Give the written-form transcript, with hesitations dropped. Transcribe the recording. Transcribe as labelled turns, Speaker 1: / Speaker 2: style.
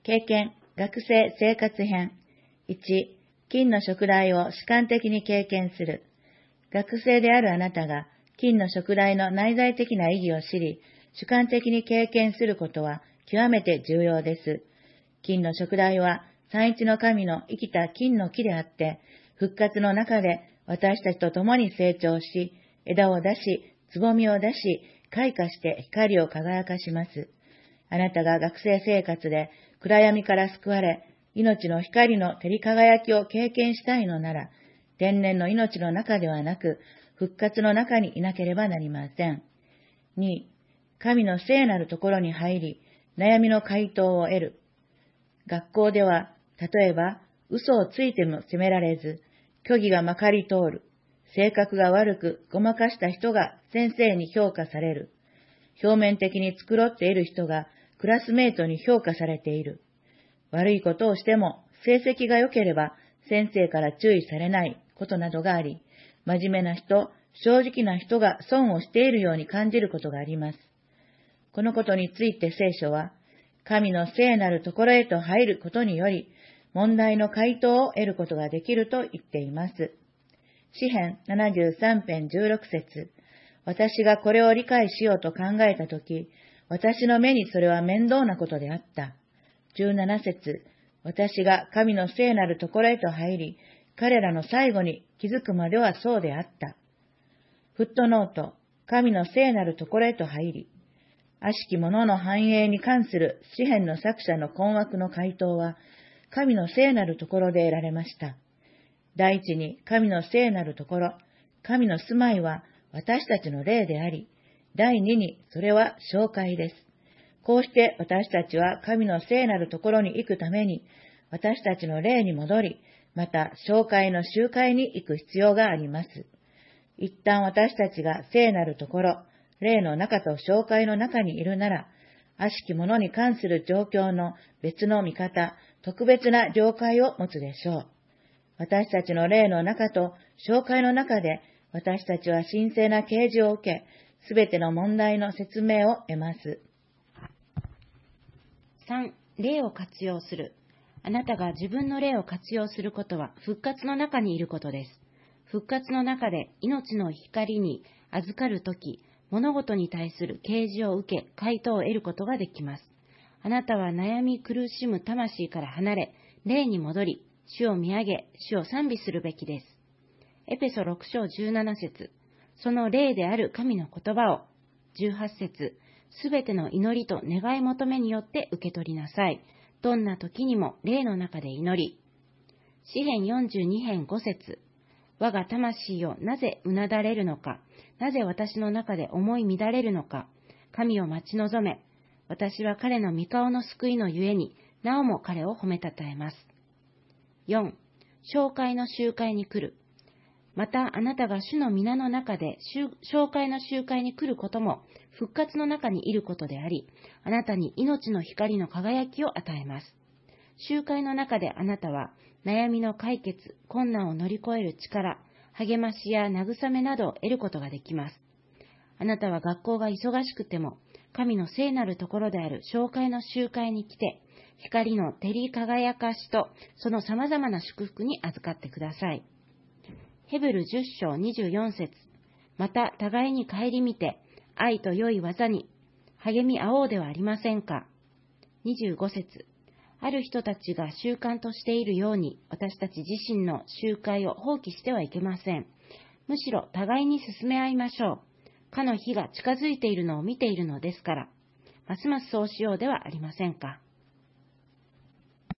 Speaker 1: 経験、学生生活編。1、金の燭台を主観的に経験する。学生であるあなたが金の燭台の内在的な意義を知り、主観的に経験することは極めて重要です。金の燭台は三一の神の生きた金の木であって、復活の中で私たちと共に成長し、枝を出し、つぼみを出し、開花して光を輝かします。あなたが学生生活で暗闇から救われ、命の光の照り輝きを経験したいのなら、天然の命の中ではなく、復活の中にいなければなりません。2、神の聖なるところに入り、悩みの回答を得る。学校では、例えば、嘘をついても責められず、虚偽がまかり通る。性格が悪く、ごまかした人が先生に評価される。表面的に繕っている人がクラスメートに評価されている。悪いことをしても成績が良ければ先生から注意されないことなどがあり、真面目な人、正直な人が損をしているように感じることがあります。このことについて聖書は、神の聖なるところへと入ることにより、問題の回答を得ることができると言っています。詩編73編16節。私がこれを理解しようと考えたとき、私の目にそれは面倒なことであった。17節。私が神の聖なるところへと入り、彼らの最後に気づくまではそうであった。フットノート。神の聖なるところへと入り。悪しき者の繁栄に関する詩編の作者の困惑の回答は、神の聖なるところで得られました。第一に神の聖なるところ、神の住まいは私たちの霊であり、第二にそれは紹介です。こうして私たちは神の聖なるところに行くために、私たちの霊に戻り、また紹介の集会に行く必要があります。一旦私たちが聖なるところ、霊の中と紹介の中にいるなら、悪しき者に関する状況の別の見方、特別な了解を持つでしょう。私たちの霊の中と紹介の中で、私たちは神聖な啓示を受け、すべての問題の説明を得ます。
Speaker 2: 3、霊を活用する。あなたが自分の霊を活用することは復活の中にいることです。復活の中で命の光に預かるとき、物事に対する啓示を受け、回答を得ることができます。あなたは悩み苦しむ魂から離れ、霊に戻り、主を見上げ、主を賛美するべきです。エペソ6章17節。その霊である神の言葉を、18節。すべての祈りと願い求めによって受け取りなさい。どんな時にも霊の中で祈り。詩編42編5節。我が魂よ、なぜうなだれるのか。なぜ私の中で思い乱れるのか。神を待ち望め。私は彼の御顔の救いのゆえに、なおも彼を褒めたたえます。4、紹介の集会に来る。またあなたが主の皆の中で紹介の集会に来ることも復活の中にいることであり、あなたに命の光の輝きを与えます。集会の中であなたは悩みの解決、困難を乗り越える力、励ましや慰めなどを得ることができます。あなたは学校が忙しくても、神の聖なるところである紹介の集会に来て、光の照り輝かしとその様々な祝福に預かってください。ヘブル10章24節。また互いに顧みて、愛と良い技に励み合おうではありませんか。25節。ある人たちが習慣としているように、私たち自身の集会を放棄してはいけません。むしろ互いに進め合いましょう。かの日が近づいているのを見ているのですから、ますますそうしようではありませんか。